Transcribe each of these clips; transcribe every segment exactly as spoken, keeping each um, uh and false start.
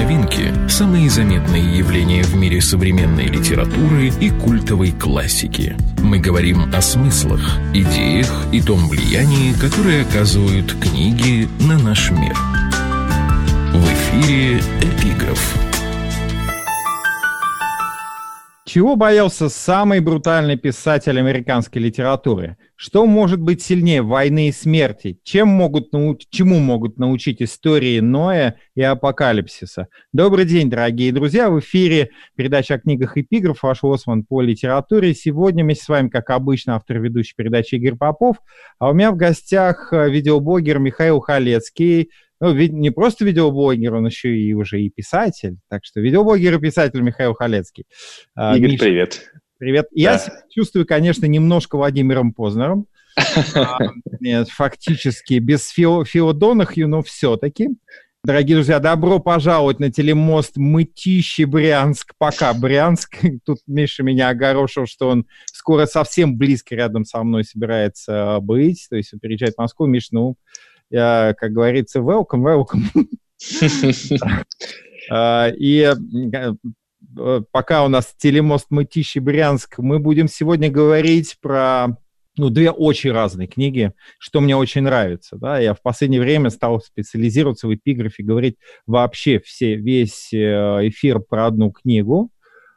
новинки, самые заметные явления в мире современной литературы и культовой классики. Мы говорим о смыслах, идеях и том влиянии, которое оказывают книги на наш мир. В эфире «Эпиграф». Чего боялся самый брутальный писатель американской литературы? Что может быть сильнее войны и смерти? Чем могут нау- чему могут научить истории Ноя и Апокалипсиса? Добрый день, дорогие друзья! В эфире передача о книгах «Эпиграф», ваш лоцман по литературе. Сегодня вместе с вами, как обычно, автор ведущей передачи Игорь Попов. А у меня в гостях видеоблогер Михаил Халецкий. Ну, не просто видеоблогер, он еще и уже и писатель. Так что видеоблогер и писатель Михаил Халецкий. Игорь, Миша, привет. Привет. Да. Я себя чувствую, конечно, немножко Владимиром Познером. Нет, фактически без Фила Донахью, но все-таки. Дорогие друзья, добро пожаловать на телемост Мытищи-Брянск. Пока Брянск. Тут Миша меня огорошил, что он скоро совсем близко рядом со мной собирается быть. То есть он переезжает в Москву. Миш, ну... Я, как говорится, welcome, welcome. И пока у нас телемост Мытищи-Брянск, мы будем сегодня говорить про ну, две очень разные книги, что мне очень нравится. Да? Я в последнее время стал специализироваться в эпиграфе, говорить вообще все, весь эфир про одну книгу.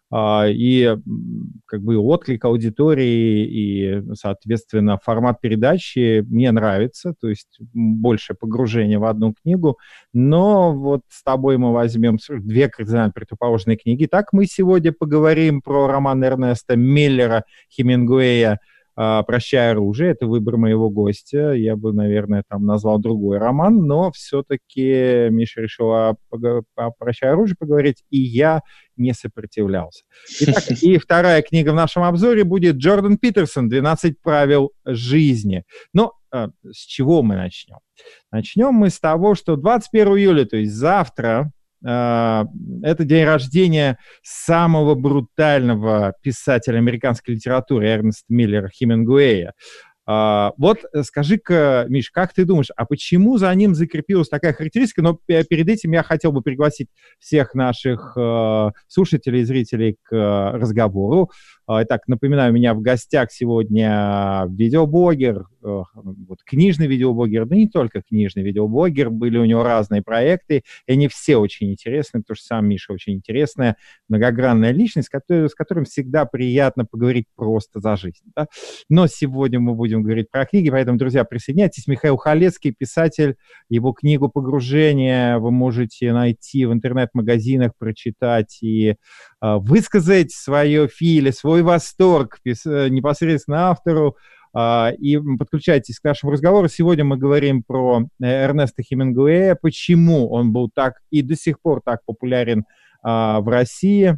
И как бы отклик аудитории и, соответственно, формат передачи мне нравится, то есть больше погружения в одну книгу, но вот с тобой мы возьмем две кардинально противоположные книги. Так мы сегодня поговорим про роман Эрнеста Миллера Хемингуэя «Прощай, оружие». Это выбор моего гостя. Я бы, наверное, там назвал другой роман, но все-таки Миша решил о, о «Прощай, оружие» поговорить, и я не сопротивлялся. Итак, и вторая книга в нашем обзоре будет Джордан Питерсон «двенадцать правил жизни». Но э, с чего мы начнем? Начнем мы с того, что двадцать первого июля, то есть завтра, Uh, это день рождения самого брутального писателя американской литературы Эрнеста Миллера Хемингуэя. Uh, вот скажи-ка, Миш, как ты думаешь, а почему за ним закрепилась такая характеристика? Но перед этим я хотел бы пригласить всех наших uh, слушателей и зрителей к uh, разговору. Uh, итак, напоминаю, у меня в гостях сегодня видеоблогер, uh, вот, книжный видеоблогер, да не только книжный видеоблогер, были у него разные проекты, и они все очень интересные, потому что сам Миша очень интересная, многогранная личность, который, с которым всегда приятно поговорить просто за жизнь. Да? Но сегодня мы будем говорить про книги, поэтому, друзья, присоединяйтесь. Михаил Халецкий, писатель, его книгу «Погружение» вы можете найти в интернет-магазинах, прочитать и э, высказать свое фи или свой восторг пис- непосредственно автору, э, и подключайтесь к нашему разговору. Сегодня мы говорим про Эрнеста Хемингуэя, почему он был так и до сих пор так популярен э, в России,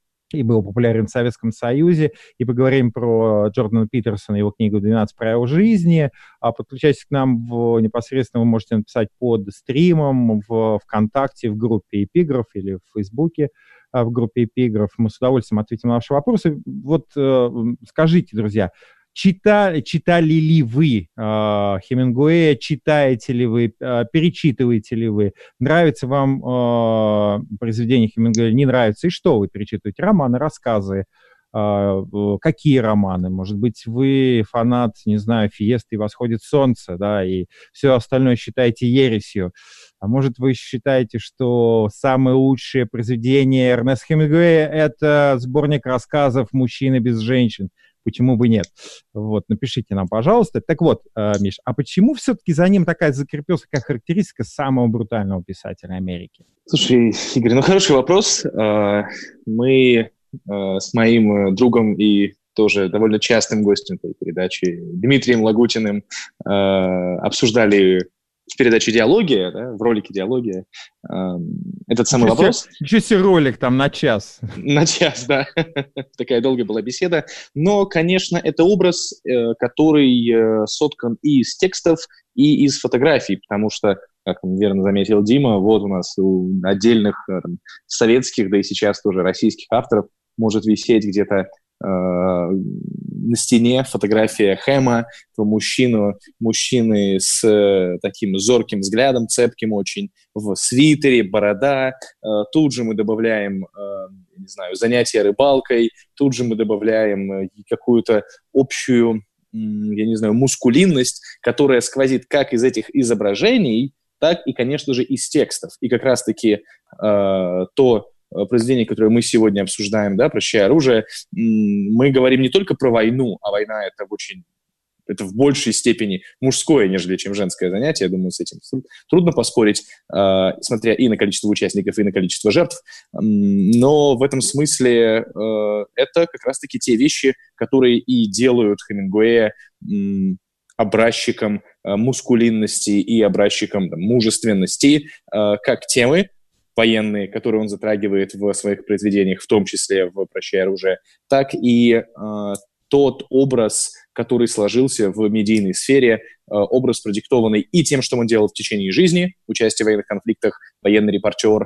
и был популярен в Советском Союзе, и поговорим про Джордана Питерсона, его книгу «двенадцать правил жизни». А подключайтесь к нам в, непосредственно, вы можете написать под стримом в ВКонтакте, в группе «Эпиграф» или в Фейсбуке в группе «Эпиграф». Мы с удовольствием ответим на ваши вопросы. Вот э, скажите, друзья, Читали, читали ли вы э, Хемингуэя, читаете ли вы, э, перечитываете ли вы, нравится вам э, произведение Хемингуэя, не нравится, и что вы перечитываете? Романы, рассказы, э, какие романы? Может быть, вы фанат, не знаю, «Фиесты» и «Восходит солнце», да, и все остальное считаете ересью. А может, вы считаете, что самое лучшее произведение Эрнеста Хемингуэя — это сборник рассказов «Мужчины без женщин»? Почему бы нет? Вот, напишите нам, пожалуйста. Так вот, э, Миш, а почему все-таки за ним такая закрепилась такая характеристика самого брутального писателя Америки? Слушай, Игорь, ну хороший вопрос. Мы с моим другом и тоже довольно частым гостем этой передачи Дмитрием Лагутиным обсуждали в передаче «Диалогия», да, в ролике «Диалогия», э, этот самый ничего вопрос. Себе, ничего себе ролик там на час. На час, да. Такая долгая была беседа. Но, конечно, это образ, э, который э, соткан и из текстов, и из фотографий, потому что, как верно заметил Дима, вот у нас у отдельных э, там, советских, да и сейчас тоже российских авторов может висеть где-то на стене фотография Хэма, мужчину, мужчины с э, таким зорким взглядом, цепким очень, в свитере, борода. Э, тут же мы добавляем, э, не знаю, занятия рыбалкой, тут же мы добавляем э, какую-то общую, э, я не знаю, мускулинность, которая сквозит как из этих изображений, так и, конечно же, из текстов. И как раз-таки э, то произведение, которое мы сегодня обсуждаем, да, «Прощай оружие», мы говорим не только про войну, а война — это в очень, это в большей степени мужское, нежели чем женское занятие. Я думаю, с этим трудно поспорить, э, смотря и на количество участников, и на количество жертв. Но в этом смысле э, это как раз-таки те вещи, которые и делают Хемингуэя э, образчиком э, мускулинности и образчиком там, мужественности, э, как темы военные, которые он затрагивает в своих произведениях, в том числе в «Прощай оружие», так и э, тот образ, который сложился в медийной сфере, э, образ, продиктованный и тем, что он делал в течение жизни, участие в военных конфликтах, военный репортер, э,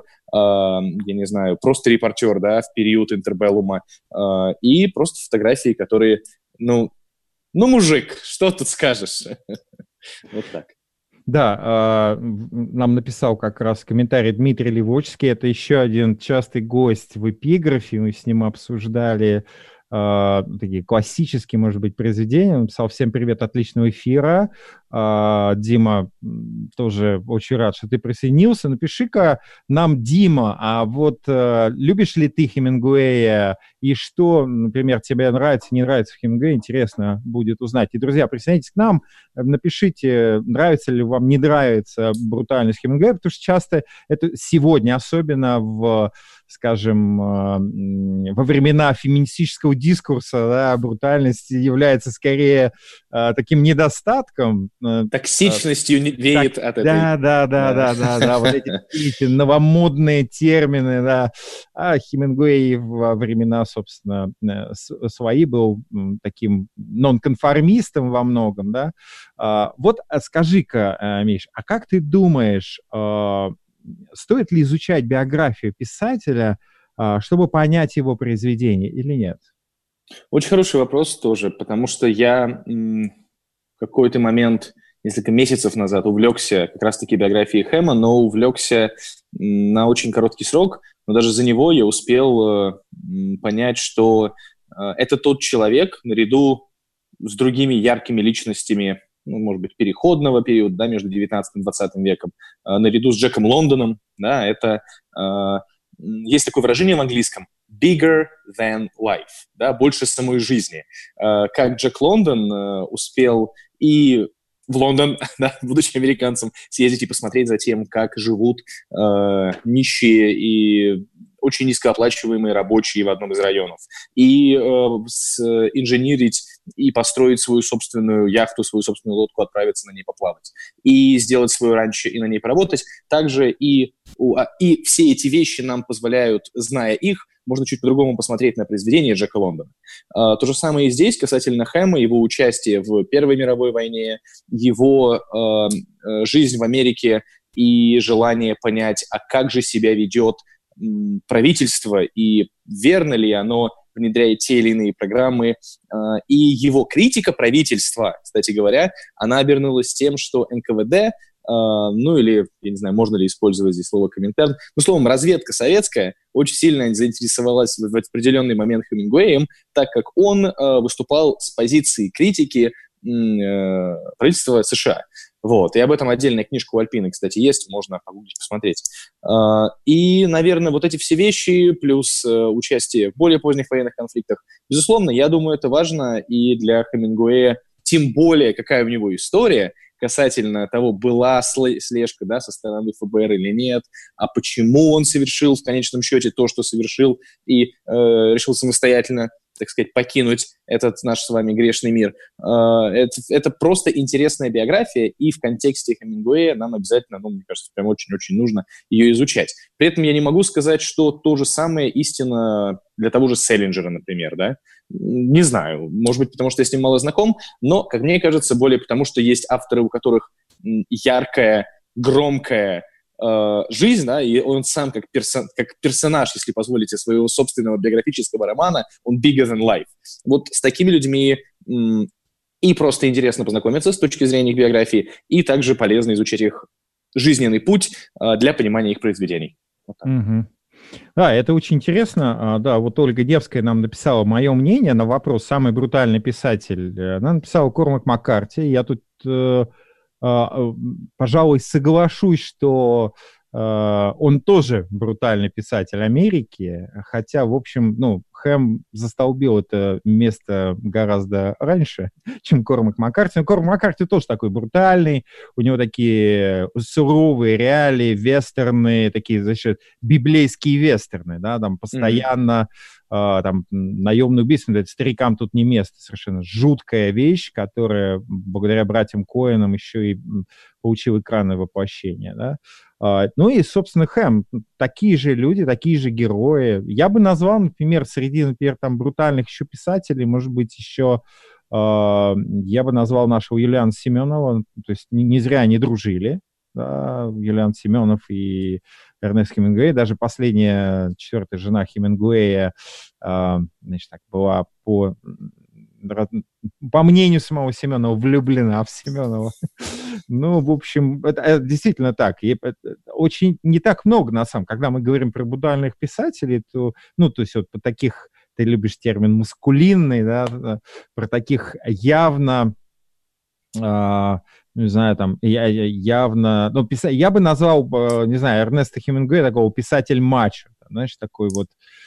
я не знаю, просто репортер, да, в период интербеллума, э, и просто фотографии, которые, ну, ну, мужик, что тут скажешь? Вот так. Да, нам написал как раз комментарий Дмитрий Левочский, это еще один частый гость в эпиграфе, мы с ним обсуждали такие классические, может быть, произведения. Он написал: «Всем привет, отличного эфира». Дима, тоже очень рад, что ты присоединился. Напиши-ка нам, Дима, а вот любишь ли ты Хемингуэя и что, например, тебе нравится, не нравится в Хемингуэе, интересно будет узнать. И, друзья, присоединяйтесь к нам, напишите, нравится ли вам, не нравится брутальность Хемингуэя, потому что часто это сегодня, особенно в, скажем, во времена феминистического дискурса, да, брутальность является скорее э, таким недостатком. Токсичностью э, веет так, от этой. Да, да, да, да, да, да, вот эти, эти новомодные термины, да. А Хемингуэй во времена, собственно, свои был таким нонконформистом во многом, да. Вот скажи-ка, Миш, а как ты думаешь, стоит ли изучать биографию писателя, чтобы понять его произведение или нет? Очень хороший вопрос тоже, потому что я м, в какой-то момент, несколько месяцев назад, увлекся как раз-таки биографией Хэма, но увлекся м, на очень короткий срок, но даже за него я успел э, понять, что э, это тот человек, наряду с другими яркими личностями, ну, может быть, переходного периода, да, между девятнадцатым и двадцатым веком, э, наряду с Джеком Лондоном, да, это... Э, есть такое выражение в английском «bigger than life», да, больше самой жизни. Э, как Джек Лондон э, успел и в Лондон, да, будучи американцем, съездить и посмотреть за тем, как живут э, нищие и очень низкооплачиваемые рабочие в одном из районов, и э, с, инженерить и построить свою собственную яхту, свою собственную лодку, отправиться на ней поплавать, и сделать свое ранчо и на ней поработать. Также и, и все эти вещи нам позволяют, зная их, можно чуть по-другому посмотреть на произведение Джека Лондона. Uh, то же самое и здесь касательно Хэма, его участия в Первой мировой войне, его uh, uh, жизнь в Америке и желание понять, а как же себя ведет um, правительство и верно ли оно внедряет те или иные программы. Uh, и его критика правительства, кстати говоря, она обернулась тем, что эн ка вэ дэ, Uh, ну или, я не знаю, можно ли использовать здесь слово «коминтерн», ну, словом, разведка советская очень сильно заинтересовалась в определенный момент Хемингуэем, так как он uh, выступал с позиции критики uh, правительства США. Вот, и об этом отдельная книжка у Альпины, кстати, есть, можно погуглить, посмотреть. Uh, и, наверное, вот эти все вещи, плюс uh, участие в более поздних военных конфликтах, безусловно, я думаю, это важно и для Хемингуэя, тем более, какая у него история, касательно того, была слежка, да, со стороны эф бэ эр или нет, а почему он совершил в конечном счете то, что совершил, и э, решил самостоятельно, так сказать, покинуть этот наш с вами грешный мир. Э, это, это просто интересная биография, и в контексте Хемингуэя нам обязательно, ну, мне кажется, прям очень-очень нужно ее изучать. При этом я не могу сказать, что то же самое истина для того же Селлинджера, например, да. Не знаю, может быть, потому что я с ним мало знаком, но, как мне кажется, более потому, что есть авторы, у которых яркая, громкая, э, жизнь, да, и он сам как, персон, как персонаж, если позволите, своего собственного биографического романа, он bigger than life. Вот с такими людьми м, и просто интересно познакомиться с точки зрения их биографии, и также полезно изучить их жизненный путь э, для понимания их произведений. Вот так. Угу. Да, это очень интересно. Да, вот Ольга Девская нам написала мое мнение на вопрос «Самый брутальный писатель». Она написала Кормак Маккарти. Я тут, э, э, пожалуй, соглашусь, что э, он тоже брутальный писатель Америки, хотя, в общем, ну, Хэм застолбил это место гораздо раньше, чем Кормак Маккарти. Но Кормак Маккарти тоже такой брутальный, у него такие суровые реалии, вестерны, такие, значит, библейские вестерны, да, там постоянно mm-hmm. э, там наемное убийство, старикам тут не место, совершенно жуткая вещь, которая благодаря братьям Коэнам еще и получил экранное воплощение, да. Uh, ну и, собственно, Хэм, такие же люди, такие же герои. Я бы назвал, например, среди, например, там брутальных еще писателей, может быть, еще uh, я бы назвал нашего Юлиана Семенова, то есть не, не зря они дружили, да, Юлиан Семенов и Эрнест Хемингуэй. Даже последняя, четвертая жена Хемингуэя, uh, значит, так, была по... по мнению самого Семенова, влюблена в Семенова. Ну, в общем, это, это действительно так. И это очень не так много, на самом деле. Когда мы говорим про брутальных писателей, то, ну, то есть вот по таких, ты любишь термин маскулинный, да, про таких явно, э, не знаю, там, явно, ну, писа, я бы назвал, не знаю, Эрнеста Хемингуэя такого писатель-мачо, знаешь, такой вот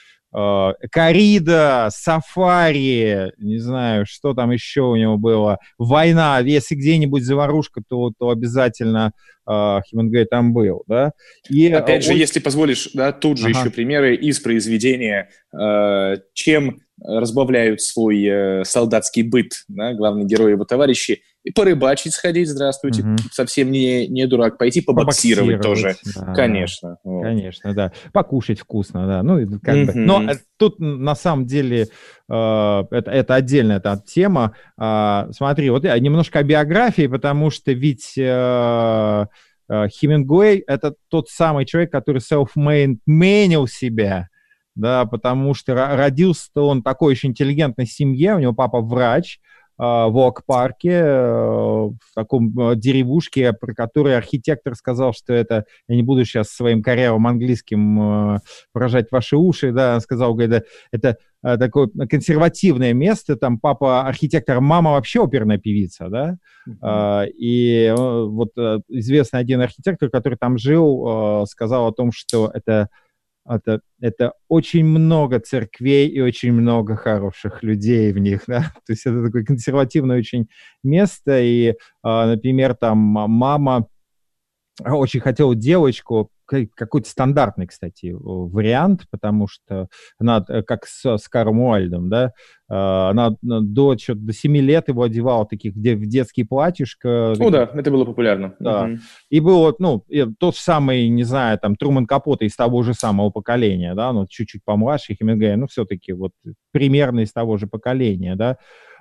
Коррида, Сафари, не знаю, что там еще у него было, война, если где-нибудь заварушка, то, то обязательно э, Хемингуэй там был, да. И, Опять же, он... если позволишь, да, тут же ага. еще примеры из произведения, э, чем разбавляют свой э, солдатский быт, да, главный герой и его товарищи, и порыбачить сходить, здравствуйте, угу. совсем не, не дурак, пойти побоксировать, побоксировать тоже, да, конечно. Да. Вот. Конечно, да, покушать вкусно, да, ну, как угу. бы, но тут на самом деле э, это, это отдельная эта тема, э, смотри, вот немножко о биографии, потому что ведь э, э, Хемингуэй — это тот самый человек, который self-made себя, да, потому что родился он в такой очень интеллигентной семье, у него папа врач, в Ок-парке, в таком деревушке, про который архитектор сказал, что это, я не буду сейчас своим корявым английским поражать ваши уши, да, он сказал, говорит, это такое консервативное место, там папа архитектор, мама вообще оперная певица, да, mm-hmm. и вот известный один архитектор, который там жил, сказал о том, что это Это, это очень много церквей и очень много хороших людей в них, да, то есть это такое консервативное очень место, и, например, там мама очень хотела девочку, какой-то стандартный, кстати, вариант, потому что она, как с, с Каром Уайльдом, да, она до, до семи лет его одевала таких, где в детские платьишко. О, да, это было популярно. Да. Угу. И был, ну, тот самый, не знаю, там, Трумэн Капоте из того же самого поколения, да, ну, чуть-чуть помладше Хемингуэя, ну, все-таки вот примерно из того же поколения, да,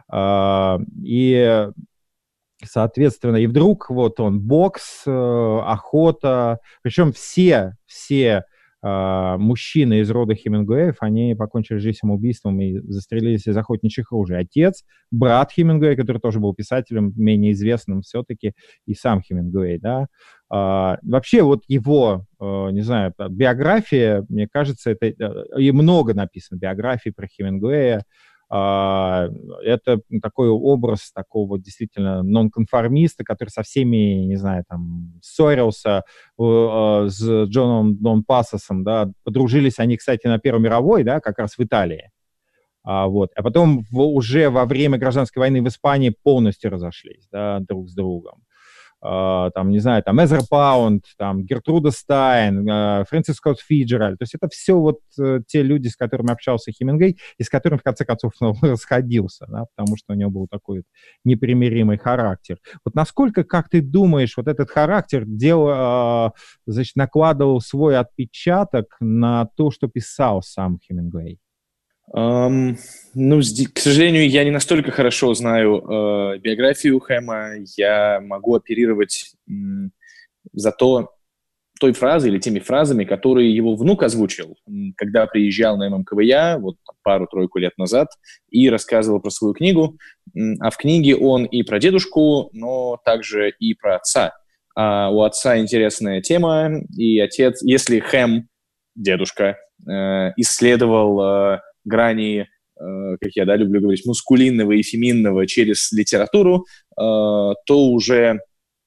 и... Соответственно, и вдруг вот он, бокс, э, охота, причем все, все э, мужчины из рода Хемингуэев, они покончили жизнь самоубийством и застрелились из охотничьих ружей. Отец, брат Хемингуэя, который тоже был писателем, менее известным все-таки, и сам Хемингуэй, да. Э, вообще вот его, э, не знаю, биография, мне кажется, это э, и много написано биографий про Хемингуэя. Это такой образ такого действительно нонконформиста, который со всеми, не знаю, там, ссорился с Джоном Дон Пасосом, да, подружились они, кстати, на Первой мировой, да, как раз в Италии, а, вот, а потом в, уже во время гражданской войны в Испании полностью разошлись, да, друг с другом. Uh, там, не знаю, там, Эзра Паунд, там, Гертруда Стайн, uh, Фрэнсис Скотт Фиджеральд. То есть это все вот uh, те люди, с которыми общался Хемингуэй, и с которыми, в конце концов, ну, расходился, да, потому что у него был такой вот непримиримый характер. Вот насколько, как ты думаешь, вот этот характер дел, uh, значит, накладывал свой отпечаток на то, что писал сам Хемингуэй? Um, ну, к сожалению, я не настолько хорошо знаю uh, биографию Хэма. Я могу оперировать um, зато той фразой или теми фразами, которые его внук озвучил, когда приезжал на эм эм ка вэ я вот пару-тройку лет назад и рассказывал про свою книгу. А в книге он и про дедушку, но также и про отца. А у отца интересная тема, и отец, если Хэм, дедушка, исследовал грани, как я да, люблю говорить, мускулинного и феминного через литературу, то уже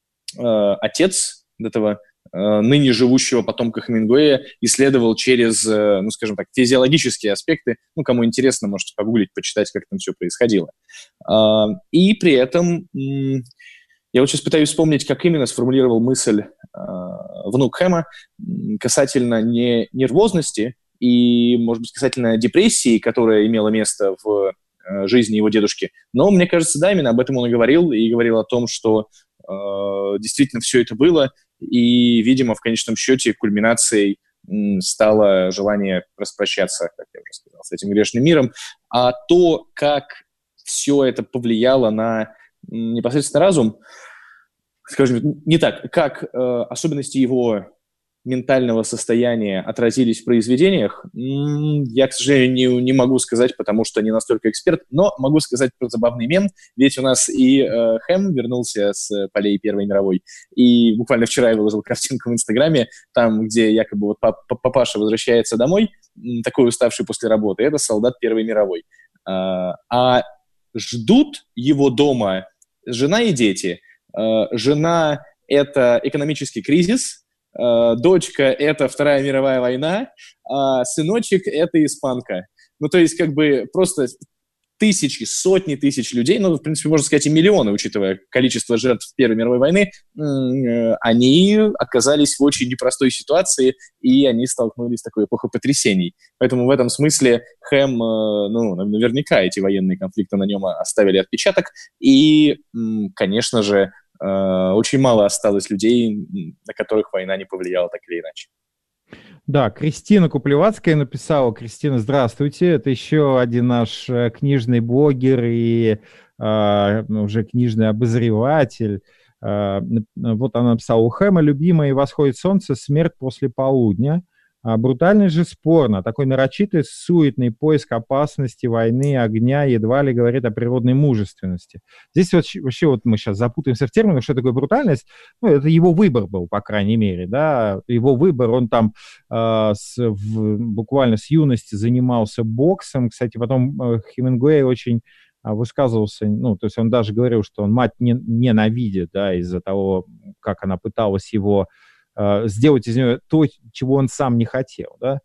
отец этого ныне живущего потомка Хемингуэя исследовал через, ну, скажем так, физиологические аспекты. Ну, кому интересно, можете погуглить, почитать, как там все происходило. И при этом я вот сейчас пытаюсь вспомнить, как именно сформулировал мысль внук Хэма касательно не нервозности и, может быть, касательно депрессии, которая имела место в жизни его дедушки. Но, мне кажется, да, именно об этом он и говорил, и говорил о том, что э, действительно все это было, и, видимо, в конечном счете кульминацией м, стало желание распрощаться, как я уже сказал, с этим грешным миром. А то, как все это повлияло на м, непосредственно разум, скажем, не так, как э, особенности его ментального состояния отразились в произведениях, я, к сожалению, не, не могу сказать, потому что не настолько эксперт, но могу сказать про забавный мем, ведь у нас и э, Хэм вернулся с полей Первой мировой, и буквально вчера я выложил картинку в Инстаграме, там, где якобы вот папаша возвращается домой, такой уставший после работы, это солдат Первой мировой. А, а ждут его дома жена и дети. А, жена – это экономический кризис, дочка – это Вторая мировая война, а сыночек – это испанка. Ну, то есть, как бы, просто тысячи, сотни тысяч людей, ну, в принципе, можно сказать, и миллионы, учитывая количество жертв Первой мировой войны, они оказались в очень непростой ситуации, и они столкнулись с такой эпохой потрясений. Поэтому в этом смысле Хэм, ну, наверняка эти военные конфликты на нем оставили отпечаток, и, конечно же, очень мало осталось людей, на которых война не повлияла так или иначе. Да, Кристина Куплевацкая написала. Кристина, здравствуйте. Это еще один наш книжный блогер и э, уже книжный обозреватель. Э, вот она написала: у Хэма любимая и восходит солнце, смерть после полудня. А брутальный же спорно. Такой нарочитый, суетный поиск опасности, войны, огня едва ли говорит о природной мужественности. Здесь вот, вообще вот мы сейчас запутаемся в терминах, что такое брутальность. Ну, это его выбор был, по крайней мере, да. Его выбор, он там э, с, в, буквально с юности занимался боксом. Кстати, потом э, Хемингуэй очень э, высказывался, ну, то есть он даже говорил, что он мать не, ненавидит, да, из-за того, как она пыталась его сделать из нее то, чего он сам не хотел, да,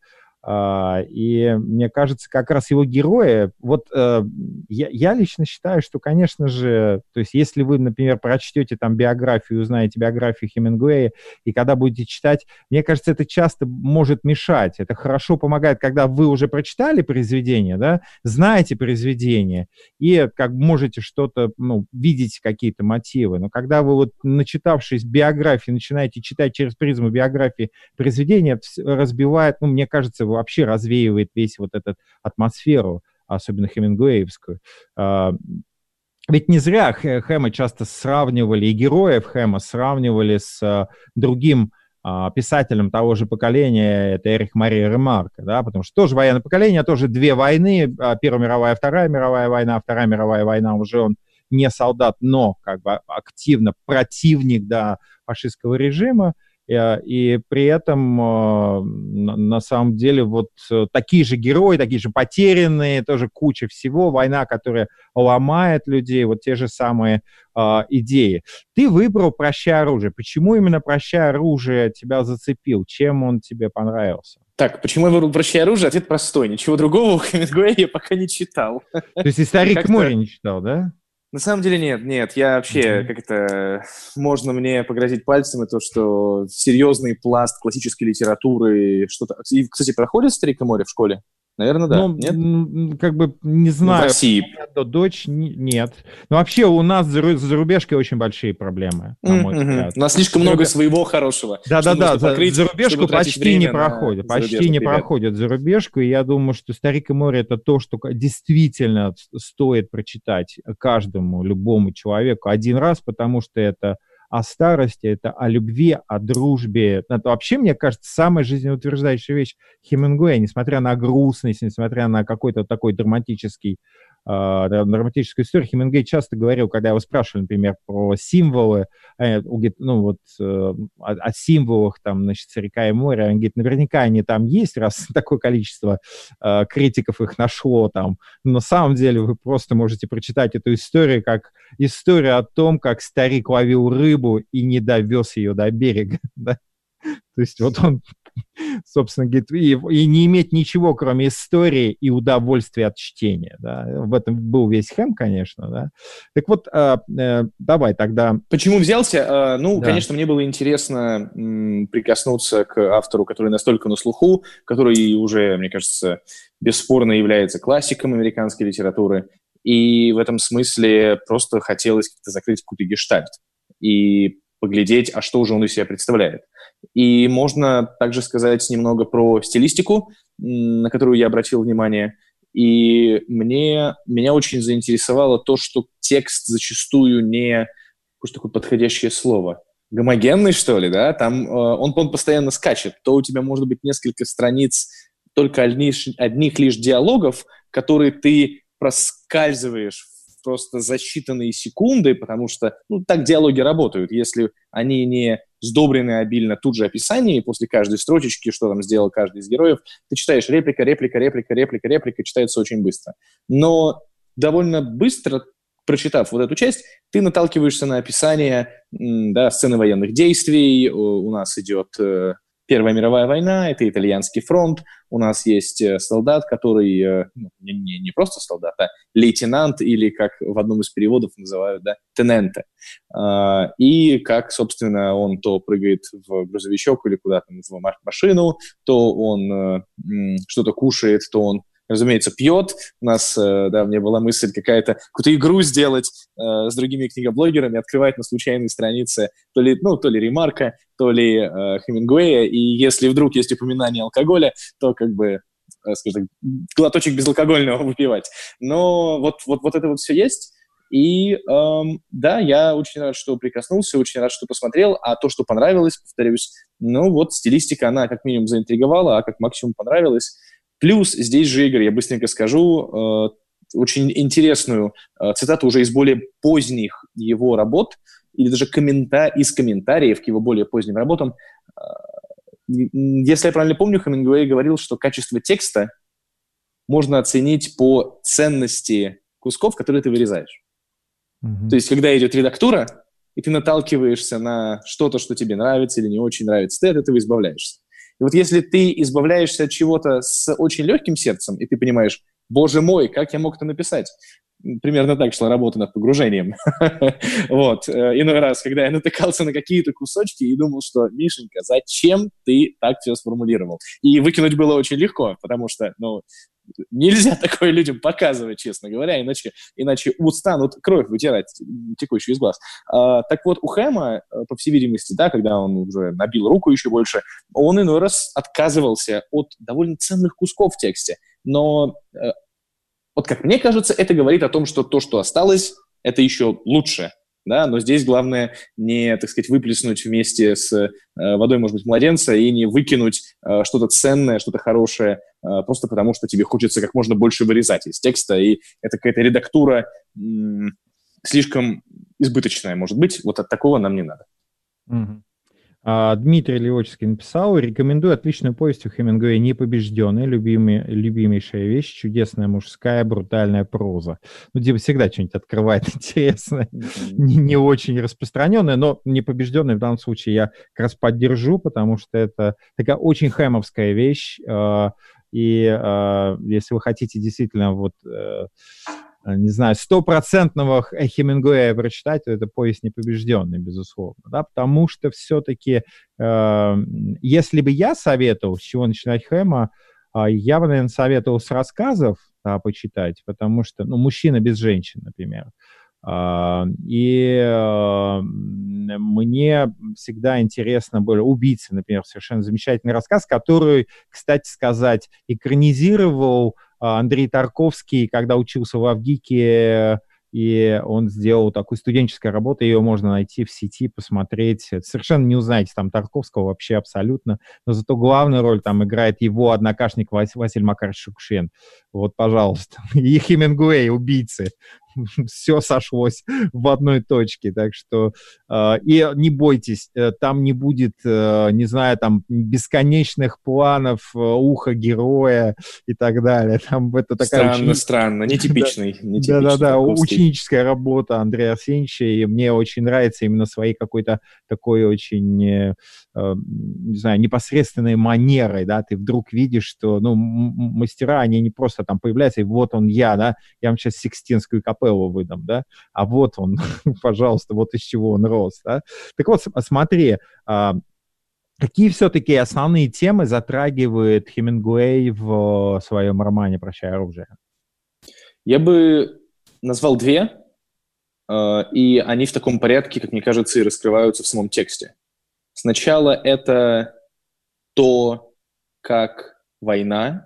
и мне кажется, как раз его герои, вот я, я лично считаю, что, конечно же, то есть если вы, например, прочтете там биографию, узнаете биографию Хемингуэя, и когда будете читать, мне кажется, это часто может мешать, это хорошо помогает, когда вы уже прочитали произведение, да, знаете произведение, и как можете что-то, ну, видеть какие-то мотивы, но когда вы вот, начитавшись биографии, начинаете читать через призму биографии произведения, разбивает, ну, мне кажется, вообще развеивает весь вот эту атмосферу, особенно хемингуэевскую. Ведь не зря Хэма часто сравнивали, и героев Хэма сравнивали с другим писателем того же поколения, это Эрих Мария Ремарка, да, потому что тоже военное поколение, тоже две войны, Первая мировая, Вторая мировая война, Вторая мировая война, уже он не солдат, но как бы активно противник, да, фашистского режима. И при этом, на самом деле, вот такие же герои, такие же потерянные, тоже куча всего, война, которая ломает людей, вот те же самые э, идеи. Ты выбрал «Прощай, оружие». Почему именно «Прощай, оружие» тебя зацепил? Чем он тебе понравился? Так, почему я выбрал «Прощай, оружие»? Ответ простой. Ничего другого у Хемингуэя я пока не читал. То есть и «Старик море» не читал, да? На самом деле нет, нет, я вообще, mm-hmm. как это, можно мне погрозить пальцем, и то, что серьезный пласт классической литературы, что-то... И, кстати, проходит «Старик и море» в школе? Наверное, да. Ну, нет? Как бы, не знаю. Ну, в России. Дочь, нет. Но вообще у нас за зарубежкой очень большие проблемы, на мой mm-hmm. взгляд. У нас слишком Зарубеж... много своего хорошего. Да-да-да, зарубежку почти не проходит. Почти не проходит зарубежку, и я думаю, что «Старик и море» — это то, что действительно стоит прочитать каждому, любому человеку один раз, потому что это о старости, это о любви, о дружбе. Это вообще, мне кажется, самая жизнеутверждающая вещь Хемингуэя, несмотря на грустность, несмотря на какой-то такой драматический Uh, драматическую историю. Хемингуэй часто говорил, когда его спрашивали, например, про символы, ну вот о, о символах, там, значит, река и море, он говорит, наверняка они там есть, раз такое количество uh, критиков их нашло там, но на самом деле вы просто можете прочитать эту историю как историю о том, как старик ловил рыбу и не довез ее до берега, да? То есть вот он, собственно, говорит, и, и не иметь ничего, кроме истории и удовольствия от чтения. Да? В этом был весь Хэм, конечно. Да? Так вот, э, э, давай тогда... Почему взялся? Ну, да. Конечно, мне было интересно м, прикоснуться к автору, который настолько на слуху, который уже, мне кажется, бесспорно является классиком американской литературы. И в этом смысле просто хотелось как-то закрыть какой-то гештальт и поглядеть, а что же он из себя представляет. И можно также сказать немного про стилистику, на которую я обратил внимание. И мне, меня очень заинтересовало то, что текст зачастую не... Какое такое подходящее слово? Гомогенный, что ли, да? Там он, он постоянно скачет. То у тебя может быть несколько страниц только одних, одних лишь диалогов, которые ты проскальзываешь просто за считанные секунды, потому что, ну, так диалоги работают. Если они не сдобрены обильно тут же описанием, после каждой строчечки, что там сделал каждый из героев, ты читаешь реплика, реплика, реплика, реплика, реплика, читается очень быстро. Но довольно быстро, прочитав вот эту часть, ты наталкиваешься на описание, да, сцены военных действий. У нас идет Первая мировая война, это итальянский фронт. У нас есть солдат, который, ну, не, не просто солдат, а лейтенант, или, как в одном из переводов называют, да, тененте. И как, собственно, он то прыгает в грузовичок или куда-то в машину, то он что-то кушает, то он, разумеется, пьет. У нас, да, у меня была мысль какая-то, какую-то игру сделать э, с другими книгоблогерами, открывать на случайной странице то ли, ну, то ли Ремарка, то ли э, Хемингуэя, и если вдруг есть упоминание алкоголя, то как бы, э, скажем так, глоточек безалкогольного выпивать. Но вот, вот, вот это вот все есть. И эм, да, я очень рад, что прикоснулся, очень рад, что посмотрел, а то, что понравилось, повторюсь, ну вот стилистика, она как минимум заинтриговала, а как максимум понравилась. Плюс здесь же, Игорь, я быстренько скажу, э, очень интересную э, цитату уже из более поздних его работ, или даже коммента- из комментариев к его более поздним работам. Э, если я правильно помню, Хемингуэй говорил, что качество текста можно оценить по ценности кусков, которые ты вырезаешь. Mm-hmm. То есть, когда идет редактура, и ты наталкиваешься на что-то, что тебе нравится или не очень нравится, ты от этого избавляешься. И вот если ты избавляешься от чего-то с очень легким сердцем, и ты понимаешь, боже мой, как я мог это написать? Примерно так шла работа над погружением. Вот. Иной раз, когда я натыкался на какие-то кусочки и думал, что, Мишенька, зачем ты так все сформулировал? И выкинуть было очень легко, потому что, ну, нельзя такое людям показывать, честно говоря, иначе, иначе устанут кровь вытирать, текущую из глаз. А, так вот, у Хэма, по всей видимости, да, когда он уже набил руку еще больше, он иной раз отказывался от довольно ценных кусков в тексте. Но, вот как мне кажется, это говорит о том, что то, что осталось, это еще лучше. Да, но здесь главное не, так сказать, выплеснуть вместе с э, водой, может быть, младенца и не выкинуть э, что-то ценное, что-то хорошее, э, просто потому что тебе хочется как можно больше вырезать из текста, и это какая-то редактура м- слишком избыточная, может быть. Вот от такого нам не надо. Mm-hmm. А, Дмитрий Левочский написал: рекомендую отличную повесть у Хемингуэя «Непобежденный», любимый, любимейшая вещь, чудесная мужская брутальная проза. Ну, типа, всегда что-нибудь открывает интересное, mm-hmm. не, не очень распространенное, но «Непобежденный» в данном случае я как раз поддержу, потому что это такая очень хэмовская вещь, э, и э, если вы хотите действительно вот... Э, не знаю, стопроцентного Хемингуэя прочитать, то это повесть «Непобежденный», безусловно, да, потому что все-таки, э, если бы я советовал, с чего начинать Хэма, э, я бы, наверное, советовал с рассказов, да, почитать, потому что, ну, «Мужчина без женщин», например, э, и э, мне всегда интересно были «Убийцы», например, совершенно замечательный рассказ, который, кстати сказать, экранизировал Андрей Тарковский, когда учился в Авгике, и он сделал такую студенческую работу, ее можно найти в сети, посмотреть. Совершенно не узнаете там Тарковского вообще абсолютно, но зато главную роль там играет его однокашник Вас- Василий Макарович Шукшин. Вот, пожалуйста. И Хемингуэй, убийцы. Все сошлось в одной точке, так что э, и не бойтесь, э, там не будет, э, не знаю, там бесконечных планов, э, уха героя и так далее. Там это такая Странно, учени... странно, нетипичный, нетипичный Да-да-да, Тарковский. ученическая работа Андрея Арсеньевича, и мне очень нравится именно своей какой-то такой очень, э, э, не знаю, непосредственной манерой, да, ты вдруг видишь, что, ну, м- мастера, они не просто там появляются, и вот он я, да, я вам сейчас Сикстинскую капеллу выдам, да, а вот он, пожалуйста, вот из чего он рос, да. Так вот, смотри, а, какие все-таки основные темы затрагивает Хемингуэй в своем романе «Прощай, оружие»? Я бы назвал две, э, и они в таком порядке, как мне кажется, и раскрываются в самом тексте. Сначала это то, как война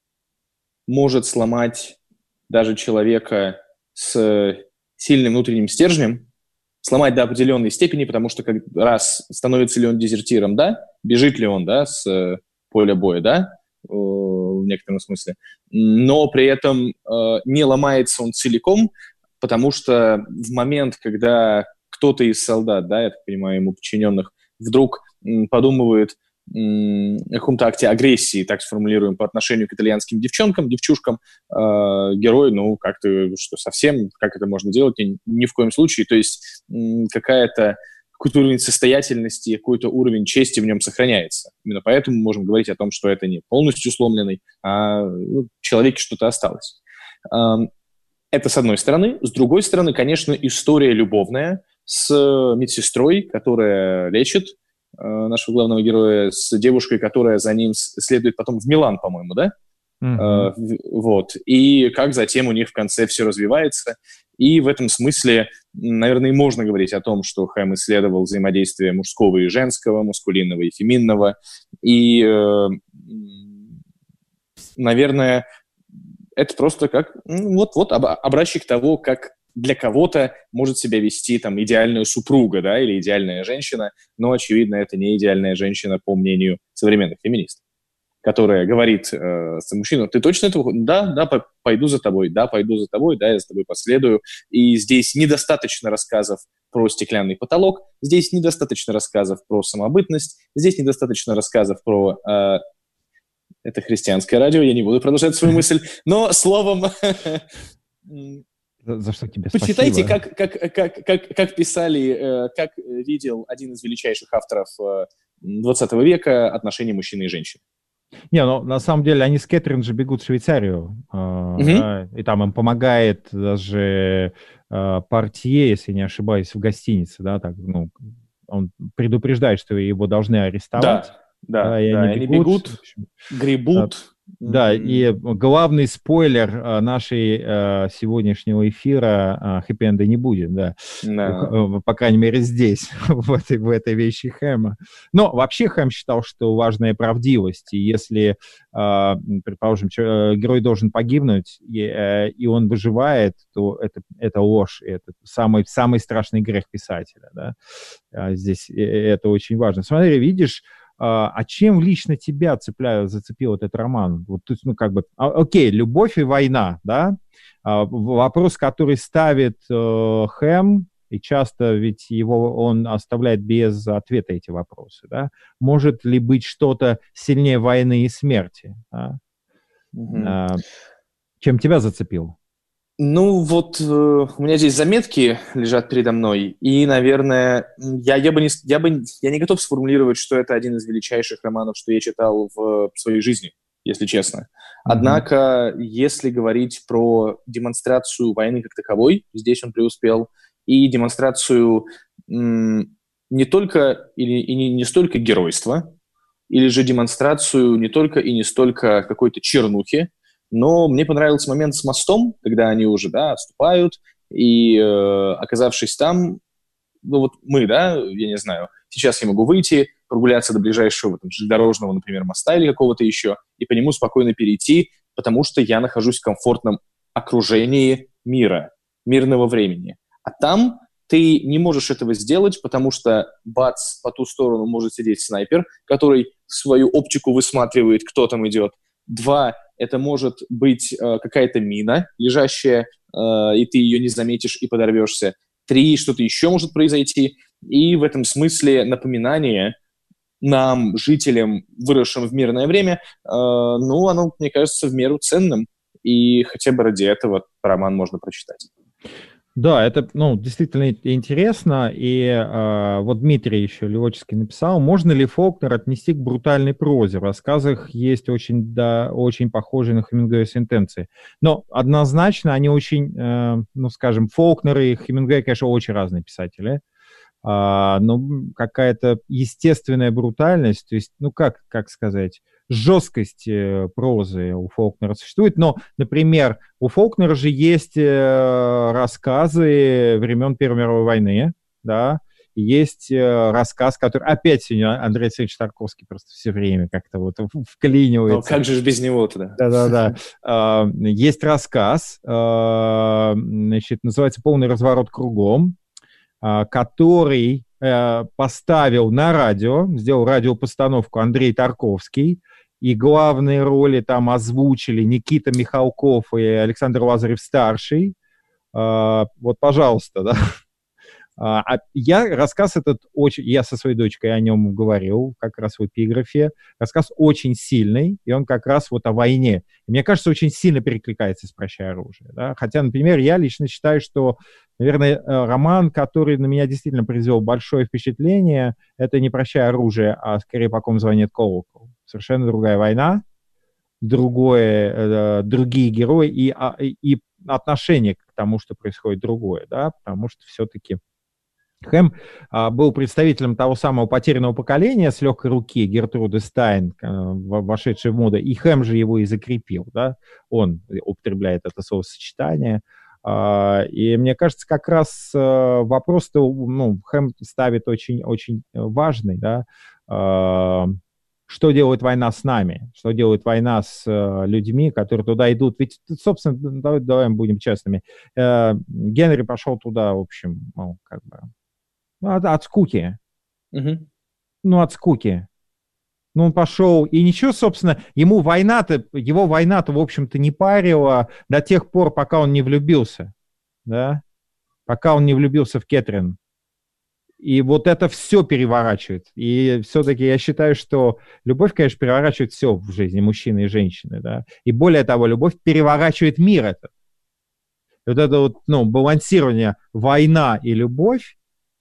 может сломать даже человека с сильным внутренним стержнем, сломать до определенной степени, потому что как раз становится ли он дезертиром, да, бежит ли он, да, с э, поля боя, да, э, в некотором смысле, но при этом э, не ломается он целиком, потому что в момент, когда кто-то из солдат, да, я так понимаю, ему подчиненных, вдруг м, подумывает м, о каком-то акте агрессии, так сформулируем, по отношению к итальянским девчонкам, девчушкам, э, герой, ну, как-то, что, совсем, как это можно делать? Ни, ни в коем случае. То есть м, какая-то какой-то уровень состоятельности, какой-то уровень чести в нем сохраняется. Именно поэтому мы можем говорить о том, что это не полностью сломленный, а ну, в человеке что-то осталось. Эм, это с одной стороны. С другой стороны, конечно, история любовная с медсестрой, которая лечит э, нашего главного героя, с девушкой, которая за ним следует потом в Милан, по-моему, да? Uh-huh. Э, вот. И как затем у них в конце все развивается. И в этом смысле, наверное, и можно говорить о том, что Хэм исследовал взаимодействие мужского и женского, маскулинного и феминного. И, э, наверное, это просто как ну, вот, вот образчик того, как для кого-то может себя вести там идеальная супруга, да, или идеальная женщина, но, очевидно, это не идеальная женщина, по мнению современных феминистов, которая говорит э, мужчине: ты точно этого? Да, да, по- пойду за тобой, да, пойду за тобой, да, я за тобой последую. И здесь недостаточно рассказов про стеклянный потолок, здесь недостаточно рассказов про самобытность, здесь недостаточно рассказов про... Э, это христианское радио, я не буду продолжать свою мысль, но словом... За, за что тебе Почитайте, спасибо. как, как, как, как, как писали, как видел один из величайших авторов двадцатого века отношения мужчины и женщины. Не, ну, на самом деле, они с Кэтрин же бегут в Швейцарию, э, Угу. да, и там им помогает даже э, портье, если не ошибаюсь, в гостинице, да, так, ну, он предупреждает, что его должны арестовать. Да, да, да, и да, они они бегут, бегут, гребут. Да, и главный спойлер а, нашей а, сегодняшнего эфира а, хэппи-энда не будет, да, No. по крайней мере здесь, в этой, в этой вещи Хэма. Но вообще Хэм считал, что важная правдивость, и если, а, предположим, герой должен погибнуть, и, и он выживает, то это, это ложь, это самый, самый страшный грех писателя, да. А здесь это очень важно. Смотри, видишь, а чем лично тебя цепляю, зацепил этот роман? Вот, то есть, ну, как бы, окей, любовь и война, да? А, вопрос, который ставит э, Хэм, и часто ведь его он оставляет без ответа эти вопросы, да? Может ли быть что-то сильнее войны и смерти? Да? Mm-hmm. А, чем тебя зацепил? Ну, вот э, у меня здесь заметки лежат передо мной, и, наверное, я, я, бы не, я, бы, я не готов сформулировать, что это один из величайших романов, что я читал в, в своей жизни, если честно. Mm-hmm. Однако, если говорить про демонстрацию войны как таковой, здесь он преуспел, и демонстрацию м, не только или и не, не столько геройства, или же демонстрацию не только и не столько какой-то чернухи, но мне понравился момент с мостом, когда они уже, да, отступают, и, э, оказавшись там, ну вот мы, да, я не знаю, сейчас я могу выйти, прогуляться до ближайшего там, железнодорожного, например, моста или какого-то еще, и по нему спокойно перейти, потому что я нахожусь в комфортном окружении мира. мирного времени. А там ты не можешь этого сделать, потому что, бац, по ту сторону может сидеть снайпер, который свою оптику высматривает, кто там идет. Два, это может быть э, какая-то мина, лежащая, э, и ты ее не заметишь и подорвешься. Три, что-то еще может произойти. И в этом смысле напоминание нам, жителям, выросшим в мирное время, э, ну, оно, мне кажется, в меру ценным. И хотя бы ради этого роман можно прочитать. Да, это, ну, действительно интересно, и э, вот Дмитрий еще Левоческий написал, можно ли Фолкнер отнести к брутальной прозе? В рассказах есть очень, да, очень похожие на Хемингуэя сентенции. Но однозначно они очень, э, ну, скажем, Фолкнер и Хемингуэй, конечно, очень разные писатели, э, но какая-то естественная брутальность, то есть, ну, как, как сказать... жесткость прозы у Фолкнера существует, но, например, у Фолкнера же есть рассказы времен Первой мировой войны, да, есть рассказ, который опять сегодня Андрей Алексеевич Тарковский просто все время как-то вот вклинивается. Ну, как же без него-то, да? Да-да-да. Есть рассказ, значит, называется «Полный разворот кругом», который поставил на радио, сделал радиопостановку Андрей Тарковский, и главные роли там озвучили Никита Михалков и Александр Лазарев-старший. Вот, пожалуйста, да. А я рассказ этот очень... Я со своей дочкой о нем говорил, как раз в эпиграфе. Рассказ очень сильный, и он как раз вот о войне. И мне кажется, очень сильно перекликается с «Прощай, оружие». Да? Хотя, например, я лично считаю, что, наверное, роман, который на меня действительно произвел большое впечатление, это не «Прощай, оружие», а скорее «По ком звонит колокол». Совершенно другая война, другое, э, другие герои и, и отношение к тому, что происходит другое, да, потому что все-таки Хэм а, был представителем того самого потерянного поколения с легкой руки Гертруды Стайн, а, вошедшей в моду, и Хэм же его и закрепил, да, он употребляет это словосочетание, а, и мне кажется, как раз а, вопрос-то, ну, Хэм ставит очень, очень важный, да, а, что делает война с нами, что делает война с э, людьми, которые туда идут. Ведь, собственно, давай, давай будем честными, э, Генри пошел туда, в общем, ну, как бы, ну, от, от скуки. Угу. Ну, от скуки. Ну, он пошел, и ничего, собственно, ему война-то, его война-то, в общем-то, не парила до тех пор, пока он не влюбился, да, пока он не влюбился в Кэтрин. И вот это все переворачивает. И все-таки я считаю, что любовь, конечно, переворачивает все в жизни мужчины и женщины, да. И более того, любовь переворачивает мир этот. Вот это вот, ну, балансирование война и любовь.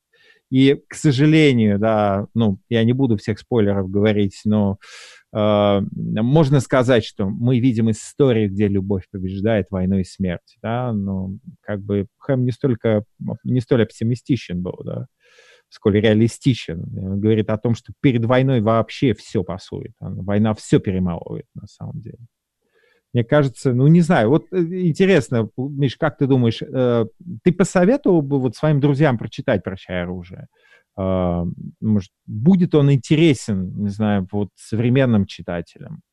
И, к сожалению, да, ну, я не буду всех спойлеров говорить, но э, можно сказать, что мы видим истории, где любовь побеждает войну и смерть, да. Но как бы Хэм не столько, не столь оптимистичен был, да, сколь реалистичен. Он говорит о том, что перед войной вообще все пасует. Война все перемалывает, на самом деле. Мне кажется, ну, не знаю, вот интересно, Миш, как ты думаешь, э, ты посоветовал бы вот своим друзьям прочитать «Прощай, оружие»? Э, может, будет он интересен, не знаю, вот современным читателям?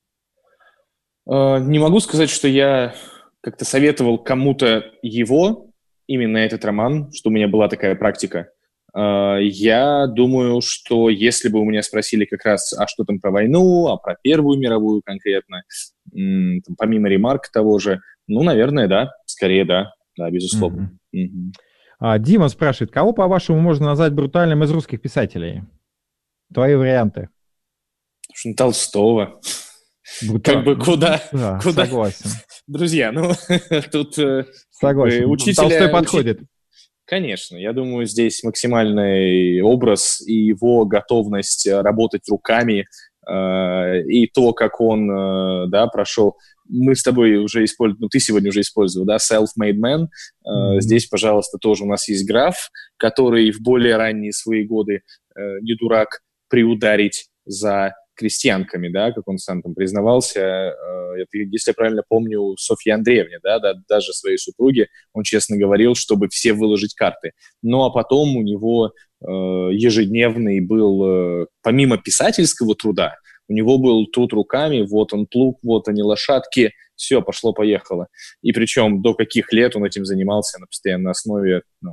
Э, не могу сказать, что я как-то советовал кому-то его, именно этот роман, что у меня была такая практика. Я думаю, что если бы у меня спросили как раз, а что там про войну, а про Первую мировую конкретно, там, помимо ремарк того же, ну, наверное, да, скорее да, да, безусловно. Mm-hmm. Mm-hmm. А, Дима спрашивает, кого, по-вашему, можно назвать брутальным из русских писателей? Твои варианты. Толстого. Бруталь. Как бы куда? Да, куда? Согласен. Друзья, ну, тут согласен. Учителя, Толстой подходит. Конечно, я думаю, здесь максимальный образ и его готовность работать руками, э, и то, как он, э, да, прошел. Мы с тобой уже использовали, ну, ты сегодня уже использовал, да, self-made man. Э, mm-hmm. Здесь, пожалуйста, тоже у нас есть граф, который в более ранние свои годы э, не дурак приударить за крестьянками, да, как он сам там признавался, э, если я правильно помню, Софье Андреевне, да, да, даже своей супруге, он честно говорил, чтобы все выложить карты. Ну, а потом у него э, ежедневный был, э, помимо писательского труда, у него был труд руками, вот он плуг, вот они лошадки, все, пошло-поехало. И причем до каких лет он этим занимался на постоянной основе, ну,